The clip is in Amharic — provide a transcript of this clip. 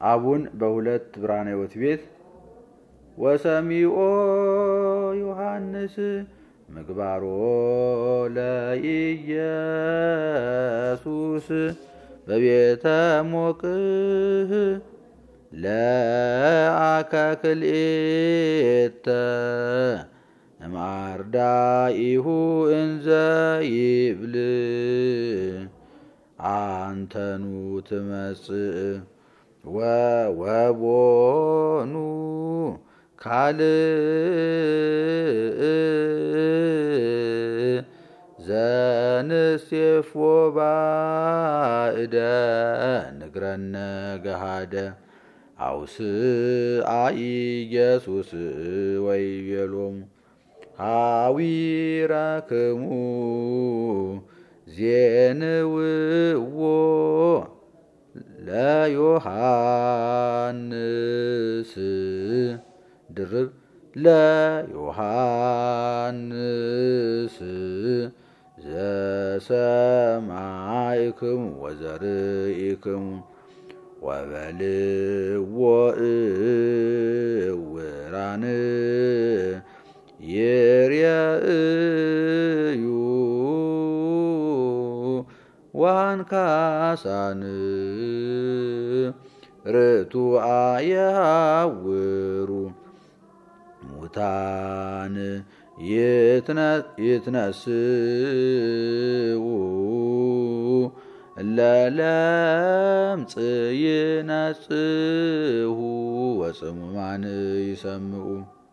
አቡን በሁለት ብርሃነ ሕይወት ቤት ወሰሚኦ ዮሐንስ ምግባሮ ለኢየሱስ በቤተ ሞቅህ ለአካክልኤተ እምአርዳኢሁ እንዘ ይብል አንተኑ ትመጽእ ወቦኑ ካልእ ዘንሴፎ ባእደ ንግረነ ገሃደ አውስአ ኢየሱስ ወይቤሎሙ ሐዊረክሙ ዜንውዎ ለዮሐንስ ድርብ ለዮሐንስ ዘሰማዕክሙ ወዘርኢክሙ ወበልዎ እውራን ይርአዩ ወአንካሳን ርቱዓ የሐውሩ ሙታን ይትነስኡ ለለምጽ ይነጽሁ ወጽሙማን ይሰምዑ